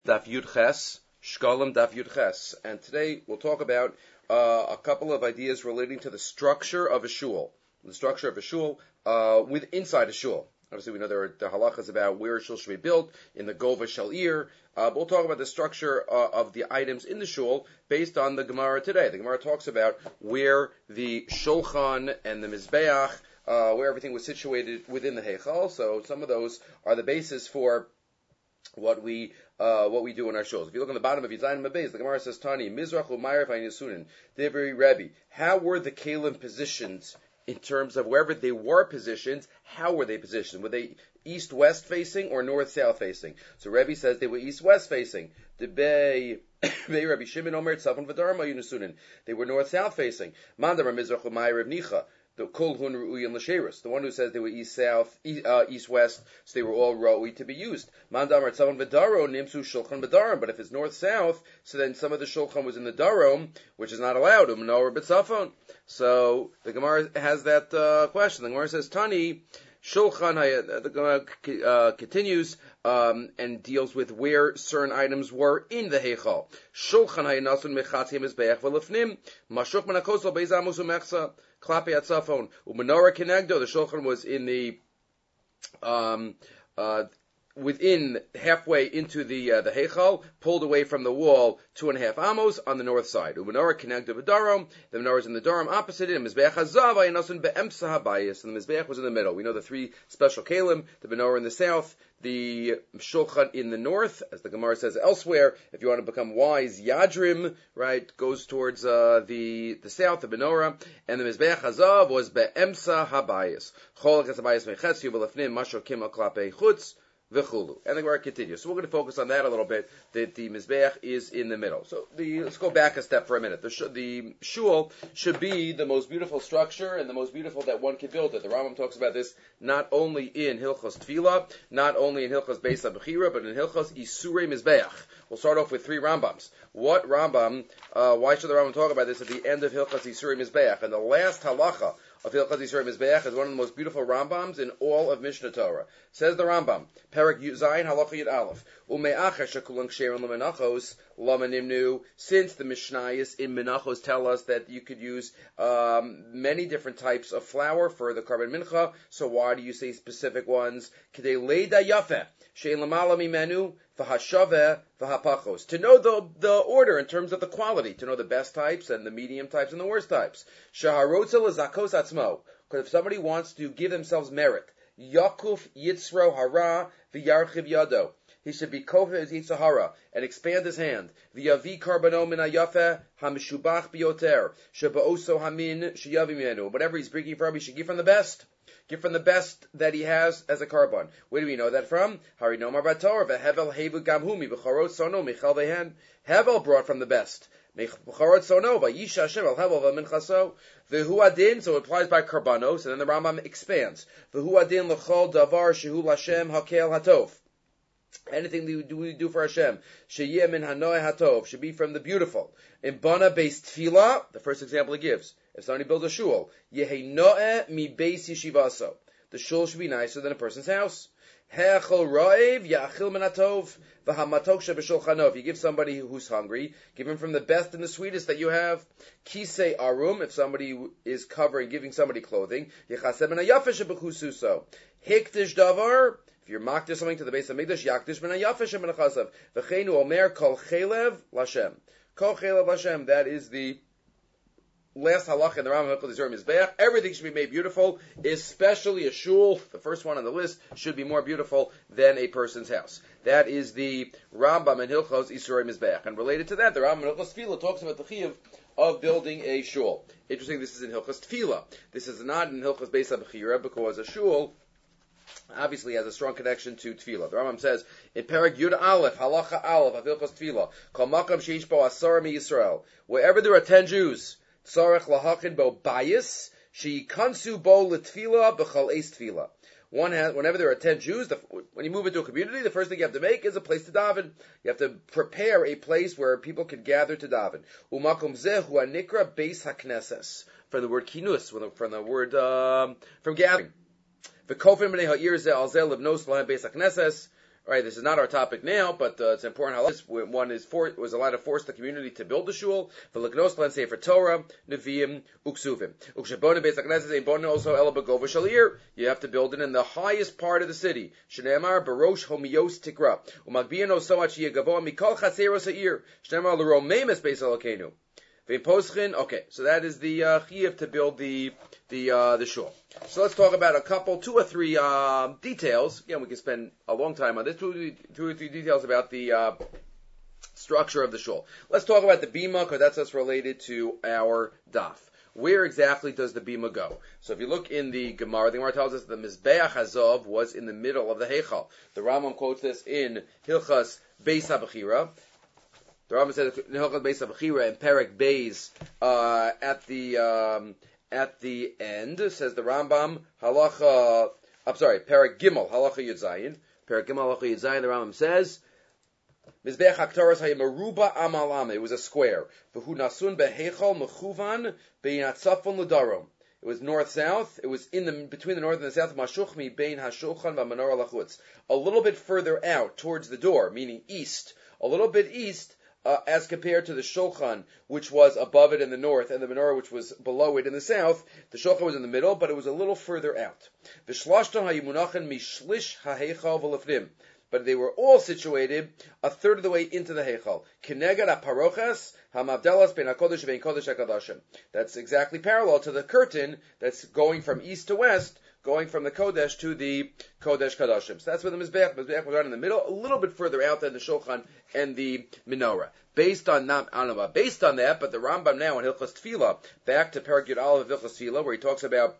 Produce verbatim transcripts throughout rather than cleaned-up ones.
Daf Yud Ches, Shkolim Daf Yud Ches. And today we'll talk about uh, a couple of ideas relating to the structure of a shul. The structure of a shul uh, with inside a shul. Obviously we know there are the halachas about where a shul should be built, in the Gova Shalir. Uh, but we'll talk about the structure uh, of the items in the shul based on the Gemara today. The Gemara talks about where the shulchan and the mizbeach, uh, where everything was situated within the heichal. So some of those are the basis for what we uh, what we do in our shows. If you look on the bottom of Yizayin Mabez, the Gemara says, Tani, Mizrach u'Mayrav ha'Yisunin, Devri Rebbe. How were the Kalim positioned in terms of wherever they were positioned? How were they positioned? Were they east-west facing or north-south facing? So Rebbe says they were east-west facing. The Bay, Rabbi Shimon Omer Tzavon V'Daram ha'Yisunin. They were north-south facing. Mandar Mizrach u'Mayrav Nicha. The Kol Hun Ru'uyin L'Sheirus, the one who says they were east-south, uh, east-west, so they were all Ru'ui to be used. Mandamar Tzavon V'Daro Nimsu Shulchan B'Darom, but if it's north-south, so then some of the Shulchan was in the Darom, which is not allowed, U'Menor B'Tzafon. So the Gemara has that uh, question. The Gemara says, Tani, Shulchan, the Gemara uh, continues um, and deals with where certain items were in the Heichal. Shulchan Hayanasun Mechatzim Mizbeach V'Lefnim, Mashuk Menakosel Beizamos U'Mechza, Klape Atzafon, U'Menora Kenegdo, the Shulchan was in the, um, uh, within, halfway into the, uh, the Heichal, pulled away from the wall two and a half amos on the north side. U'Menora Kenegdo V'Darom, the Menorah is in the Darom opposite it, and Mizbeach HaZav Hayanasun Be'emsa HaBayis, and the Mizbeach was in the middle. We know the three special Kalim, the Menorah in the south, the Shulchan in the north, as the Gemara says elsewhere. If you want to become wise, Yadrim, right, goes towards uh, the the south, the Menorah, and the Mizbeach Hazav was Be'emsa HaBayis. Cholak HaBayis Mechetz Yubalafnim Mashor Kim Klape Chutz V'chulu. And the Gemara continues. So we're going to focus on that a little bit, that the Mizbeach is in the middle. So the, let's go back a step for a minute. The, sh- the shul should be the most beautiful structure and the most beautiful that one can build it. The Rambam talks about this not only in Hilchos Tefillah, not only in Hilchos Beis HaBechira, but in Hilchos Isurei Mizbeach. We'll start off with three Rambams. What Rambam, uh, why should the Rambam talk about this at the end of Hilchos Isurei Mizbeach? And the last halacha of Hilchos Yisrael Mizbeach is one of the most beautiful Rambams in all of Mishnah Torah. Says the Rambam, Perek Zayin Halacha Yud Aleph, Ume'acher Shekulang Sherin L'Menachos L'Manimnu. Since the Mishnayos in Menachos tell us that you could use um, many different types of flour for the Karban Mincha, so why do you say specific ones? K'dei Leida Yafeh Shein L'Mala Mimenu V'Hashaveh V'Hapachos. To know the the order in terms of the quality, to know the best types and the medium types and the worst types. Shaharotza L'Zakos Atzmo. Because if somebody wants to give themselves merit, Yakuf Yitzro Hara V'Yarchiv Yado. He should be Kofeh his Yitzhahara and expand his hand. V'yavi Karbano Min HaYafeh HaMeshubach Bioter Sheba'oso Hamin Sheyavi Menu. Whatever he's bringing from, he should give from the best. Give from the best that he has as a carbon. Where do we know that from? Hari Nomar Bator Vehevel Hevu Gamhumi B'Charot Sono Michal Vehen. Hevel brought from the best. B'Charot Sono Vayisha Hashem Al Hevel V'Minchaso V'Hu Adin. So it applies by karbanos, and then the Rambam expands. V'Hu Adin L'Chol Davar Shehu Lashem Hakel Hatov. Anything that we do, we do for Hashem, Sheyeh Min Hanoeh Hatov, should be from the beautiful. In Bana Beis Tefillah, the first example he gives. If somebody builds a shul, Yehi Noeh Mi Beis Yeshivaso. The shul should be nicer than a person's house. Hechol Roev Yachil Min Hatov V'Hamatok Shebeshulchano. If you give somebody who's hungry, give him from the best and the sweetest that you have. Kisei Arum, if somebody is covering, giving somebody clothing. Yechaseh Min HaYafeh Shebechususo. Hikdish Davar. If you're makdish something to the base of Mikdash, yakdish min hayafe shemin hachasav. V'cheinu omer kol chelev lashem. Kol chelev lashem. That is the last halach in the Rambam Hilchos Yisrael Mizbeach. Everything should be made beautiful, especially a shul. The first one on the list should be more beautiful than a person's house. That is the Rambam in Hilchos Yisrael Mizbeach. And related to that, the Rambam in Hilchos Tefillah talks about the chiyuv of building a shul. Interesting, this is in Hilchos Tefillah. This is not in Hilchos Beis HaBechira, because a shul obviously has a strong connection to Tefillah. The Rambam says, in Perek Yud Aleph, Halacha Aleph, of Hilchos Tefillah, Kol Makam Sheish Bo Asara Mi Yisrael. Wherever there are ten Jews, Tzarech Lahachin Bo Bayis, Sheyikansu Bo L'Tefillah B'Chol Eis Tefillah. One has, whenever there are ten Jews, the, when you move into a community, the first thing you have to make is a place to daven. You have to prepare a place where people can gather to daven. Umakom Zeh Hu Anikra Beis HaKnesses. From the word kinus, from the word, um, from gathering. The kofim b'nei ha'ir zeh al zeh livnos lahem beis hakneses, All right, this is not our topic now, but uh, it's important. How one is for, was allowed to force the community to build the shul. V'leknos lan sefer Torah, neviim, uksuvim. Ukshabona beis hakneses ein bona also ela begova shalir. You have to build it in the highest part of the city. Shneimar barosh homios tikra. Umagbiano soach yegavoa mikol chaseros ha'ir. Shneimar l'romemes beis alokenu. Okay, so that is the uh, chiyuv to build the the uh, the shul. So let's talk about a couple, two or three uh, details. Again, we can spend a long time on this. Two, two or three details about the uh, structure of the shul. Let's talk about the bima because that's what's related to our daf. Where exactly does the bima go? So if you look in the Gemara, the Gemara tells us that the Mizbeach Hazov was in the middle of the Heichal. The Rambam quotes this in Hilchas Beis HaBechira. The Rambam says in Hilchas Beis HaBechira in Perek Beis uh, at the um, at the end says the Rambam Halacha. I'm sorry, Perek Gimel Halacha Yud Zayin. Perek Gimel Halacha Yud Zayin. The Rambam says Mizbeach HaKtoros Hayamaruba Amalame. It was a square. V'hu nasun beheichal mechuvan beinatzafon l'darom. It was north-south. It was in the between the north and the south. Mashuch mi bein hashulchan v'menorah lachutz. A little bit further out towards the door, meaning east. A little bit east. Uh, as compared to the shulchan, which was above it in the north, and the menorah, which was below it in the south. The shulchan was in the middle, but it was a little further out. But they were all situated a third of the way into the heichal. That's exactly parallel to the curtain that's going from east to west, going from the Kodesh to the Kodesh Kadashim. So that's where the Mizbeach, Mizbeach was right in the middle, a little bit further out than the Shulchan and the Menorah. Based on, not, I don't know about based on that, but the Rambam now in Hilchas Tefillah, back to Perek Yud Aleph of Hilchas Tefillah, where he talks about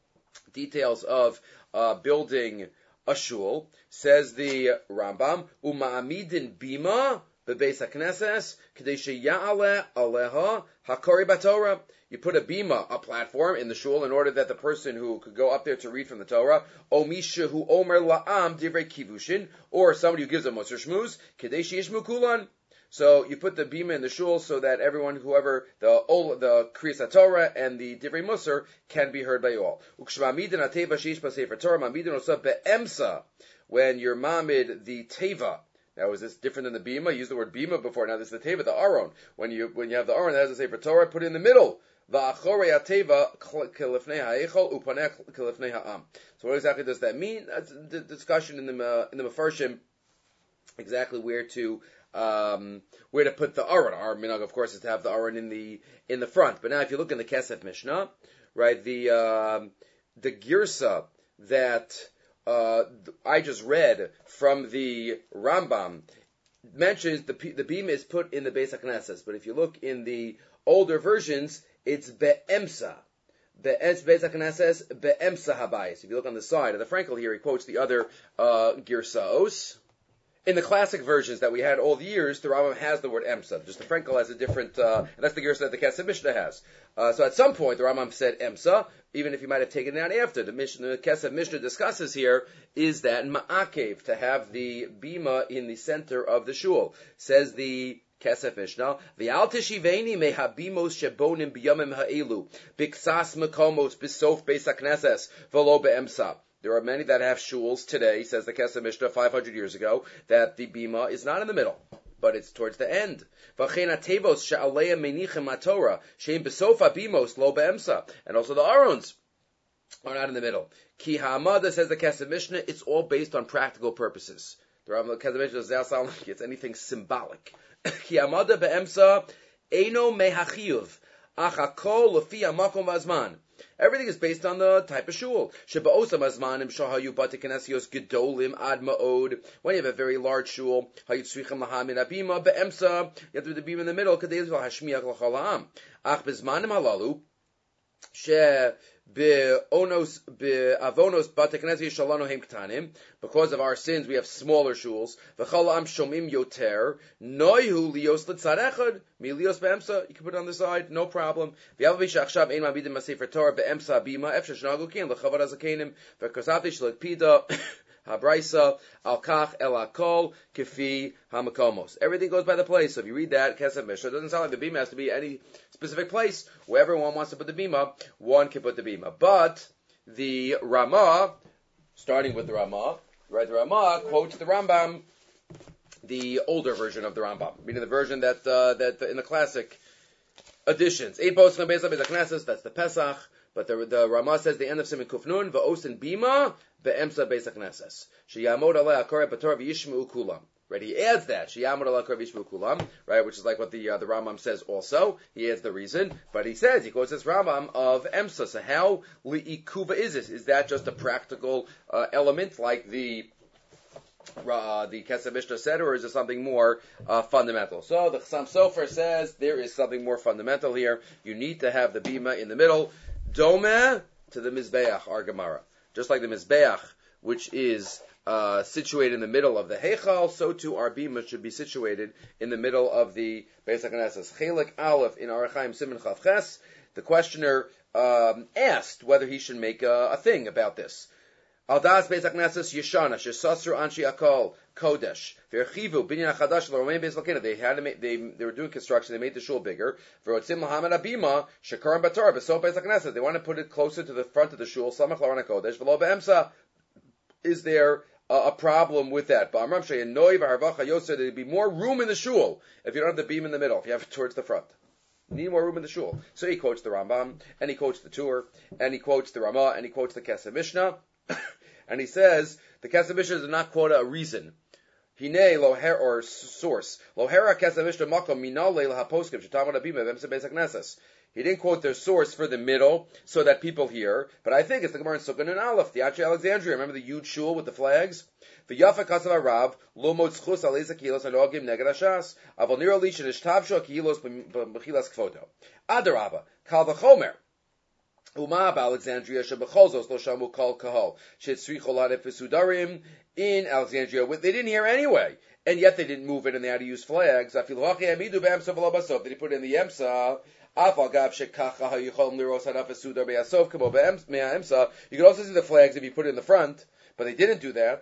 details of uh, building a shul, says the Rambam, Uma'amidin bima bebeis hakneses, k'dei sheya'aleh aleha hakori batorah. You put a bima, a platform, in the shul in order that the person who could go up there to read from the Torah, o misha hu omer la'am divrei kivushin, or somebody who gives a Musar Shmuz, kedei sheyishmu kulan. So you put the bima in the shul so that everyone, whoever, the the Kriyas HaTorah and the Divrei Musar can be heard by all. Ukshmamidin ateva sheish b'sefer Torah, mamidin osa be'emsa, when you're mamid the teva. Now, is this different than the bima? You used the word bima before. Now, this is the teva, the aron. When you when you have the aron that has the sefer Torah, put it in the middle. Va'achorei ateva kilifnei ha'echol upaneh kilifnei ha'am. So what exactly does that mean? That's the discussion in the uh, in the Mefarshim, exactly where to um, where to put the aron. Our minhag, of course, is to have the aron in the in the front. But now, if you look in the Kesef Mishnah, right, the um, the girsa that uh, I just read from the Rambam mentions the the bima is put in the Beis HaKnesses. But if you look in the older versions, it's be'emsa. Be'ez Beis HaKnesses be'emsa habayis. If you look on the side of the Frankel here, he quotes the other uh, girsaos. In the classic versions that we had all the years, the Rambam has the word emsa. Just the Frankel has a different, uh, and that's the girsa that the Kesef Mishnah has. Uh, so at some point, the Rambam said emsa, even if he might have taken it out after. The, Mishnah, the Kesef Mishnah discusses here is that ma'akev, to have the bima in the center of the shul. Says the Kesef Mishnah, V'al teshiveni mehabimos shebonim b'yamim ha'elu, b'ksas mekomos b'sof beis hakneses, v'lo be'emsa. There are many that have shuls today, says the Kesef Mishnah, five hundred years ago, that the bima is not in the middle, but it's towards the end. And also the arons are not in the middle. Ki ha'amada, says the Kesef Mishnah, it's all based on practical purposes. The Kesef Mishnah does sound like it's anything symbolic. Ki ha'amada be'emsa eino mehachiyuv, ach hakol lefi hamakom v'azman. Everything is based on the type of shul. Sheba'osam azmanim shahayu batikanesios gedolim ad ma'od. When you have a very large shul, hayutzrichim lahamin abima be'emsa. You have to do the bima in the middle. Kadei hashmiach l'chol ha'am. Ach bezmanim halalu she be'onos be'avonos batikanesios shalano heim ktanim. Because of our sins, we have smaller shuls. V'chol ha'am shomim yoter noihu lios l'tzarechad milios be'emsa. You can put it on the side, no problem. V'yavav shachshav ein ma'bidim ma'sefer Torah be'emsa bima efshar shnagu kin l'chavad hazakenim v'kosati shlekpida habraisa al kach el hakol kefi hamakomos. Everything goes by the place. So if you read that Kesef Mishnah, it doesn't sound like the bima has to be any specific place. Wherever one wants to put the bima, one can put the bima. But the Ramah, starting with the Ramah, right? The Ramah quotes the Rambam, the older version of the Rambam, meaning the version that uh, that in the classic editions. Eight poskim based on Beis HaKnesses, that's the Pesach. But the, the Ramah says the end of Siman Kufnun, va'osin bima be'emsa Beis HaKnesses. Sheyamod alei akore b'torah v'yishmeu kulam. Right, he adds that sheyamod alei akore v'yishmeu kulam. Right, which is like what the uh, the Rambam says also. He adds the reason, but he says he quotes this Rambam of emsa. So how li'ikuva is this? Is that just a practical uh, element like the Uh, the Kesef Mishnah said, or is it something more uh, fundamental? So the Chassam Sofer says there is something more fundamental here. You need to have the bima in the middle, doma to the Mizbeach, our Gemara. Just like the Mizbeach, which is uh, situated in the middle of the Heichal, so too our bima should be situated in the middle of the Beis HaKnesses. Chelik Aleph in Orach Chaim Siman Chav Ches, the questioner um, asked whether he should make a, a thing about this. Al das Beis HaKnesses Yeshana Shesasru Anshi Akol Kodesh V'Erchivu Binyan Chadash L'Romein Beis Lakina. They had to make, they they were doing construction. They made the shul bigger. V'Rotzim Muhammad Abima Shekarim Batar B'Sol Beis HaKnesses. They want to put it closer to the front of the shul. Samach L'Rana Kodesh V'Lo Be'emsa. Is there a, a problem with that? Ba'amram She'enoi V'Harvacha Yosef. There'd be more room in the shul if you don't have the beam in the middle. If you have it towards the front. You need more room in the shul. So he quotes the Rambam, and he quotes the Tur, and he quotes the Ramah, and he quotes the Kesef Mishnah. And he says the Kesef Mishnah does not quote a reason. Hine loher or source. Lohera Kesef Mishnah makom minal leil haposkim shetamad abima v'emsa Beis HaKnesses. He didn't quote their source for the middle so that people hear, but I think it's the Gemara in Sukkot and Aleph, the Achi Alexandria. Remember the huge shul with the flags? V'yafa kasav harav lo motzchus aleza kilos anogim neged hashas avol niro li shenishtabshu kilos b'chilas kfoto. Adarabba kal v'chomer. Uma Alexandria shebecholzos lo shamu kol kahal shetzricholat efesudarim in Alexandria. They didn't hear anyway, and yet they didn't move it, and they had to use flags. Did he put it in the emsa? You could also see the flags if you put it in the front, but they didn't do that.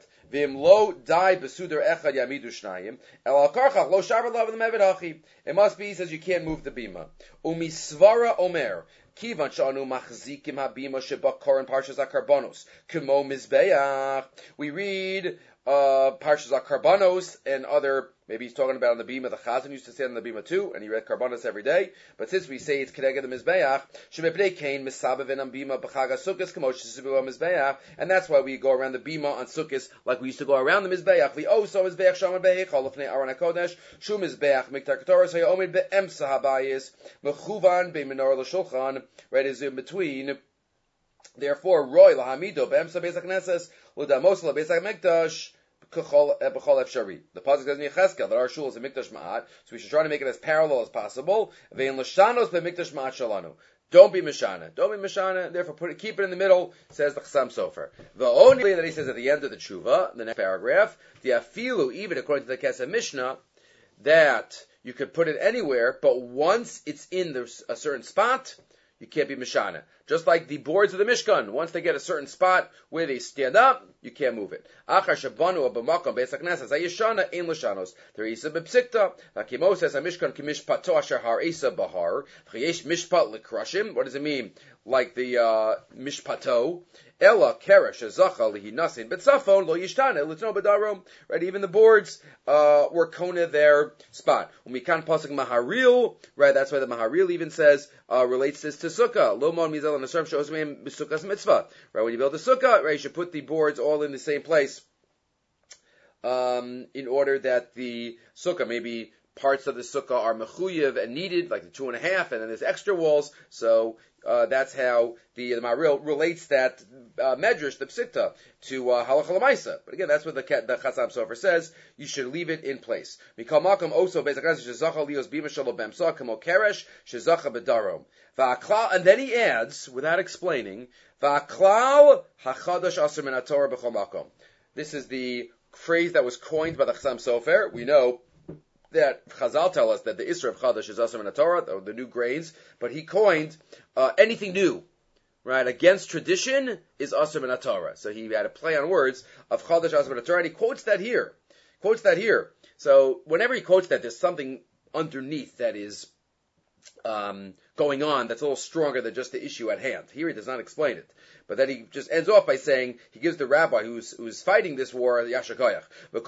It must be, he says, you can't move the bima. Umisvara omer. Kivan shanu machzikim habima shebakor and parshas akarbanos kemo mizbeach. We read uh, parshas akarbanos and other. Maybe he's talking about on the bima. The Chazan used to stand on the bima too, and he read karbanos every day. But since we say it's kedeged the mizbeach, shemepnei kain misabev en bima b'chag sukkos kemo shesibu mizbeach, and that's why we go around the bima on sukkos like we used to go around the mizbeach. We also mizbeach shaman behechal lefnei aron hakodesh shu mizbeach miktar ketoros hayomid beemsa habayis mechuvan beminor l'shulchan. Right, is in between. Therefore, roy lahamido beemsa Beis HaKnesses l'damos l'beis HaMikdash. The pasuk says in Yecheskel that our shul is a mikdash ma'at, so we should try to make it as parallel as possible. Ve'in l'shanos be'mikdash ma'at shalanu. Don't be mishana. Don't be mishana. Therefore, put it, keep it in the middle. Says the Chassam Sofer. The only that he says at the end of the tshuva, the next paragraph, the afilu, even according to the Kesef Mishnah, that you could put it anywhere, but once it's in the, a certain spot, you can't be mishana. Just like the boards of the Mishkan, once they get a certain spot where they stand up, you can't move it. Achar shabanu b'makom Beis HaKnesses hayishana ein l'shanos. There is a b'psikta. V'kimo says hamishkan kimishpato asher har esa bahar. V'yesh mishpat l'krashim. What does it mean? Like the uh, mishpato. Ella keresh azacha lihinasin b'tzafon lo yishtana l'tno b'darom. Right, even the boards uh, were kona their spot. Umikan pasuk maharil. Right, that's why the maharil even says uh, relates this to sukkah. Lo mon mizal n'asarm shows me sukkah's mitzvah. Right, when you build a sukkah, right, you should put the boards all in the same place. Um, in order that the sukkah, maybe parts of the sukkah are mechuyev and needed, like the two and a half, and then there's extra walls. So uh, that's how the, the Maril relates that uh, medrash, the psikta, to uh, halacha l'maisa. But again, that's what the, the Chassam Sofer says. You should leave it in place. Mikal makom oso beis HaKnesses shezacha lios bima shelo b'emsa kamo keresh shezacha b'darom. And then he adds, without explaining, va'aklal hachadash aser min haTorah b'chol makom. This is the phrase that was coined by the Chassam Sofer. We know that Chazal tell us that the Isra of Chadash is Asr min haTorah, or the new grains, but he coined uh, anything new, right, against tradition is Asr min haTorah. So he had a play on words of Chadash Asr min haTorah, and he quotes that here. Quotes that here. So whenever he quotes that, there's something underneath that is um, going on that's a little stronger than just the issue at hand. Here he does not explain it. But then he just ends off by saying, he gives the rabbi who's who's fighting this war, the Yasher Koyach.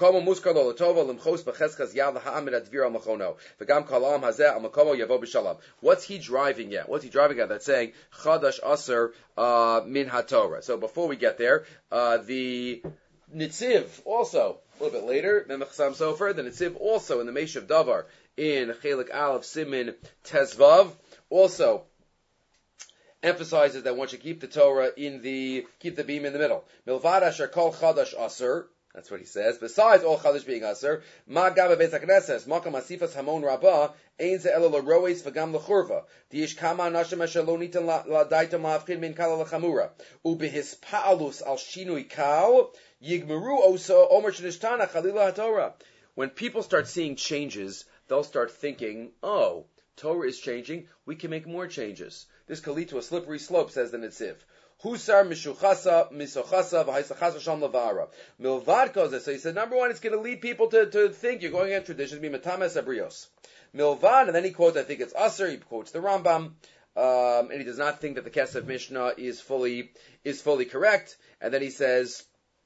What's he driving at? What's he driving at? That's saying, Chadash Aser uh, Min HaTorah. So before we get there, uh, the Nitziv also, a little bit later, Memech Chassam Sofer, the Nitziv also in the Meshav Davar, in Chelik Aleph Simin Tezvav, also emphasizes that one should keep the Torah in the, keep the beam in the middle. Milvad asher kol chadash aser, that's what he says. Besides all chadash being aser, ma gaba beis hakneses, makam asifas hamon rabah, ein ze elo l'roes v'gam l'churva. Diyish kama anashim asher lo nitan la'daitam la'avchin min kala l'chamura. Ubehis pa'alus al shinui kal, yigmeru oso omer shenishtana chalila haTorah. When people start seeing changes, they'll start thinking, oh, Torah is changing, we can make more changes. This can lead to a slippery slope, says the Nitziv. Husar mishuchasa misochasa v'haisachasa sham lavara. Milvad kozeh. So he said, number one, it's going to lead people to, to think you're going against traditions, be metames abrios. Milvad, and then he quotes, I think it's Aser, he quotes the Rambam, um, and he does not think that the Kesef Mishnah is fully is fully correct. And then he says,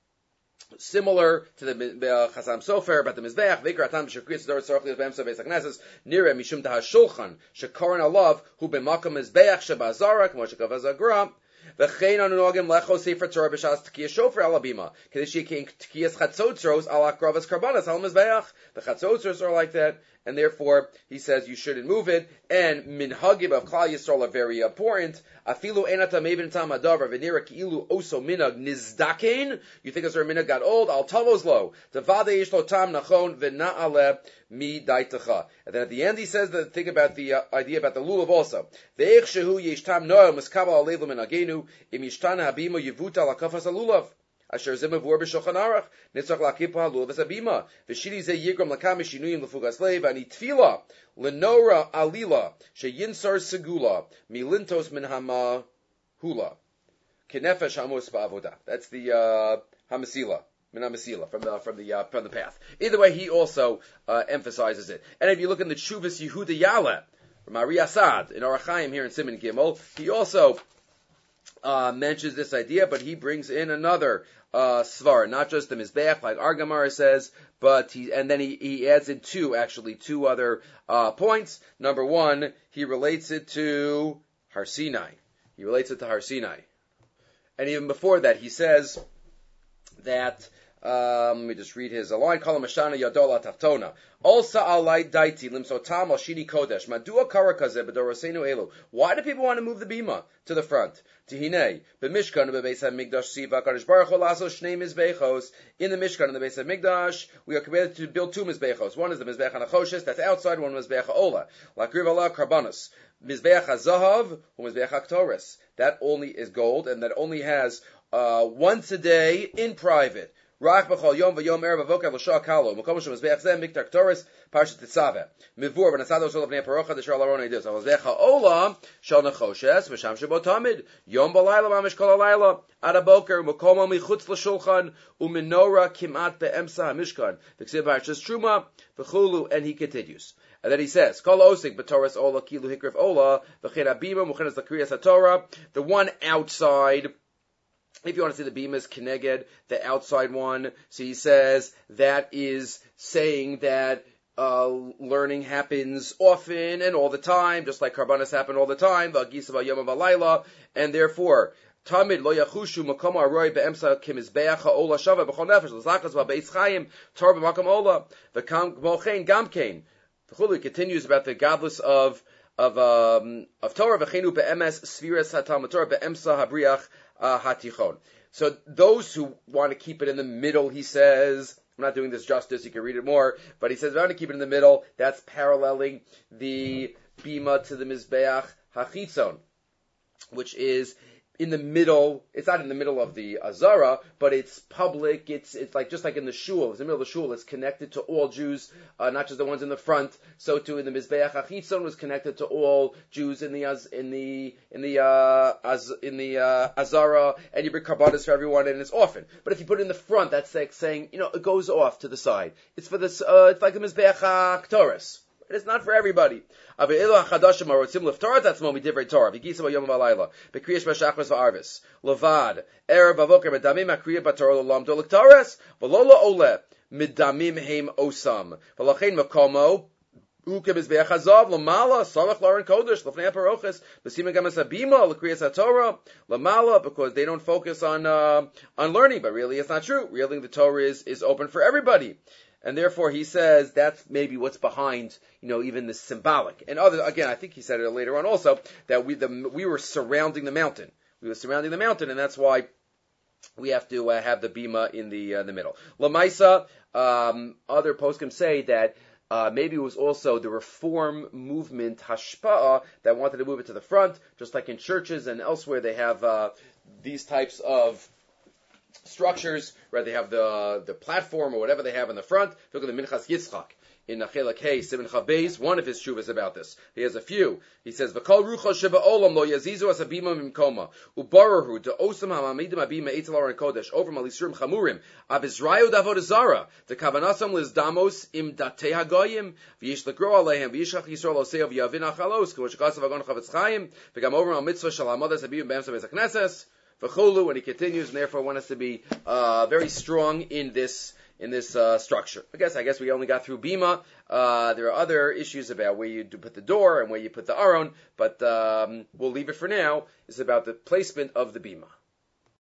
similar to the uh, Chassam Sofer about the Mizbeach, Vikar Atam B'Shekrias Dor Tzorach Lios B'Emsa Beis HaKnesses, Nireh Mishum Daha Shulchan, Shekaron Alav, Hu B'Makam Mizbeach Shebazara, Kmo Shekav Azagra, V'chein Anu Nogim Lecho Sefer Torah B'Shas T'kiyas Shofar Al Abima, Kedesh Yekin T'kiyas Chatzotzros Al Akravas Karbanas Al Mizbeach. The Chatzotzros are like that, and therefore he says you shouldn't move it. And minhagim of Klal Yisrael are very important. Afilu enata mevin tam hadavar v'nira ki'ilu oso minhag nizdakein. You think as our minhag got old? Al tavos lo. Tavade yesh lo tam nachon v'na'ale mi daitacha. And then at the end he says the thing about the uh, idea about the lulav also. Ve'ech shehu yesh tam noel miskabal alev minhagenu im yishtana habima yivuta lakafas alulav. Asher zemavur b'shulchan aruch nitzach lakipa lulav esabima v'shiri ze yigram lakam mishinuyim lefugas leiv ani tefila lenora alila sheyinsar segula milintos min hama hula kenefesh hamos ba'avoda. That's the uh, hamasila. Min hamasila from the from the uh, from the path. Either way, he also uh, emphasizes it. And if you look in the Tshuvas Yehuda Yala from Ari Asad in Orach Chaim here in Siman Gimel, he also uh, mentions this idea, but he brings in another Uh, svar, not just the Mizbeach, like our Gemara says, but he, and then he, he adds in two, actually, two other, uh, points. Number one, he relates it to Har Sinai. He relates it to Har Sinai. And even before that, he says that, um, let me just read his line, Kala Mashana Yadola Taftona. Also alai daiti limsotam al shini kodesh. Madua kara kazeh b'dorosenu elu. Why do people want to move the bima to the front? Tihinei b'mishkan b'beis hamikdash siva kadosh baruch hu laso shnei mizbechos. In the mishkan in the beis hamikdash, we are commanded to build two mizbechos. One is the mizbech hanachoshes, that's outside. One mizbech ola. Lakriv ala karbanos. Mizbech hazahav hu mizbech haktoris. That only is gold, and that only has uh, once a day in private. Rach b'chol yom v'yom erev avokav l'shah kalo. Mokom shem mizbeach zeh miktar ktoris parshat tetzaveh. Mivur v'nasado shol avnei parocha d'shar l'aron eidos. Mizbeach ha'olam shal nechoshes v'sham shebo tamid. Yom b'layla mamish kol ha'layla. Ad ha'boker mokomo michutz l'shulchan u'minora kimat be'emsa ha'mishkan. V'ksiv parshas truma v'chulu. And he continues. And then he says, Kol osik b'toras ola kilu hikrif ola v'chin abima muchenes l'kriyas ha'torah. The one outside. If you want to see the bima is keneged, the outside one, so he says that is saying that uh, learning happens often and all the time, just like karbanas happen all the time, and therefore, Tamid lo yachushu makom aroi be'emsa kimizbeach ha'ola shava b'chol nefesh l'zakas v'beis chayim tar b'makom ola v'kam g'mochein gamkein. V'chulu continues about the godless of of um, of Torah v'cheinu be'emes sfiras hatalmud Torah be'emsa habriach Uh, hatichon. So those who want to keep it in the middle, he says, I'm not doing this justice, you can read it more, but he says, if I want to keep it in the middle, that's paralleling the bima to the mizbeach hachitzon, which is in the middle. It's not in the middle of the azara, but it's public. It's it's like just like in the shul. It's in the middle of the shul. It's connected to all Jews, uh, not just the ones in the front. So too in the mizbeach hachitzon was connected to all Jews in the az, in the in the uh, az, in the uh, azara, and you bring karbanos for everyone, and it's often. But if you put it in the front, that's like saying, you know, it goes off to the side. It's for this. Uh, it's like the mizbeach haktoris. and it's not for everybody. Levad, Erev Avoker Medamim Akriya Batorah L'Lam Doliktares, V'Lola Ole Medamim Heim Osam, V'Lachein Makomo Uke Mizbeach Hazav Lamala Salach Laron Kodesh Lefnei Paroches B'Sima Gamas Abima L'Kriyas HaTorah Lamala, because they don't focus on uh, on learning, but really it's not true. Really, the Torah is is open for everybody. And therefore, he says that's maybe what's behind, you know, even the symbolic. And other, again, I think he said it later on also, that we the we were surrounding the mountain. We were surrounding the mountain, and that's why we have to uh, have the bima in the uh, the middle. Lamaisa, um, other poskim say that uh, maybe it was also the reform movement hashpa'ah that wanted to move it to the front, just like in churches and elsewhere they have uh, these types of structures where they have the the platform or whatever they have in the front. Look at the Minchas Yitzchak in Nachelak Hey Simon Chavbeis. One of his shuvas about this. He has a few. He says, "V'kol rucha sheba olam lo yazizu asabima mimkoma ubarahu to osam hamamidim abima eitzel aron kodesh over malisurim chamurim abizrayu davod zara the kavanasam lizdamos im datei hagoyim v'yish lekro alehem v'yishach yisrael osei of yavin achalos k'mosh kasav agon chavetz chaim v'gam over al mitzvah shal hamadas abim b'emsa bezakneses." And he continues, and therefore want us to be uh, very strong in this in this uh, structure. I guess I guess we only got through bima. Uh, there are other issues about where you put the door and where you put the aron, but um, we'll leave it for now. It's about the placement of the bima.